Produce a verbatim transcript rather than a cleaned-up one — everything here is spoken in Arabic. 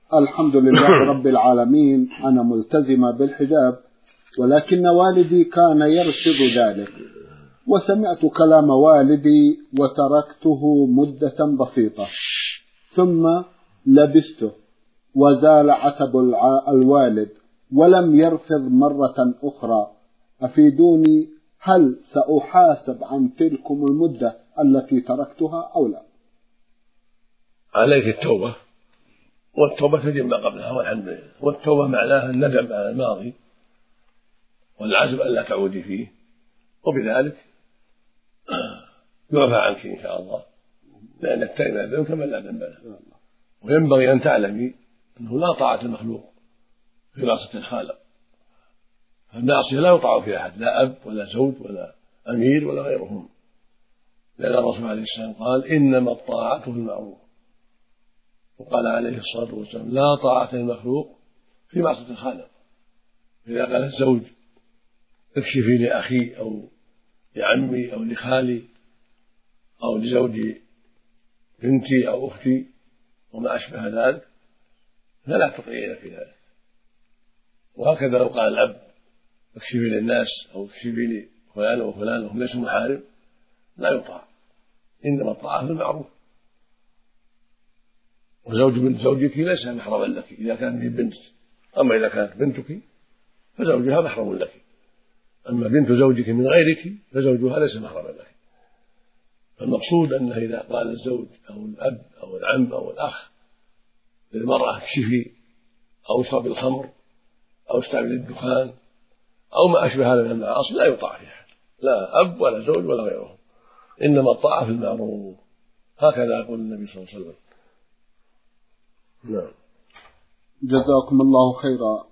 الحمد لله رب العالمين، أنا ملتزمة بالحجاب، ولكن والدي كان يرفض ذلك، وسمعت كلام والدي وتركته مدة بسيطة، ثم لبسته وزال عتب الوالد ولم يرفض مرة أخرى. أفيدوني، هل سأحاسب عن تلكم المدة التي تركتها أو لا؟ عليك التوبة، والتوبة تجب ما قبلها والحمد لله. والتوبة معناها الندم على الماضي والعزم ألا تعودي فيه، وبذلك يعفى عنك إن شاء الله، لأنك تائب كما لا ذنب له. وينبغي أن تعلمي أنه لا طاعة المخلوق في معصية الخالق، فالمعصية لا يطاع فيها أحد، لا أب ولا زوج ولا أمير ولا غيرهم، لأن الرسول عليه السلام قال إنما الطاعة في المعروف، وقال عليه الصلاة والسلام لا طاعة المخلوق في معصية الخالق. إذا قال الزوج اكشفي لأخي أو لعمي أو لخالي أو لزوج بنتي أو أختي وما أشبه ذلك، فلا تطيعين في ذلك. وهكذا لو قال الأب اكشفي للناس أو اكشفي لي فلان وفلان وهم ليسوا محارم، لا يطاع، إنما الطاعة في المعروف. وزوج بنت زوجك ليس محرما لك إذا كانت به بنت، أما إذا كانت بنتك فزوجها محرم لك، أما بنت زوجك من غيرك فزوجها ليس محرما لك. فالمقصود أنه إذا قال الزوج أو الأب أو العم أو الأخ للمرأة اكشفي أو اشرب الخمر أو استعمل الدخان أو ما أشبه هذا من المعاصي، لا يطاع فيها لا أب ولا زوج ولا غيرهم، إنما الطاعة في المعروف. هكذا يقول النبي صلى الله عليه وسلم. نعم. جزاكم الله خيرا.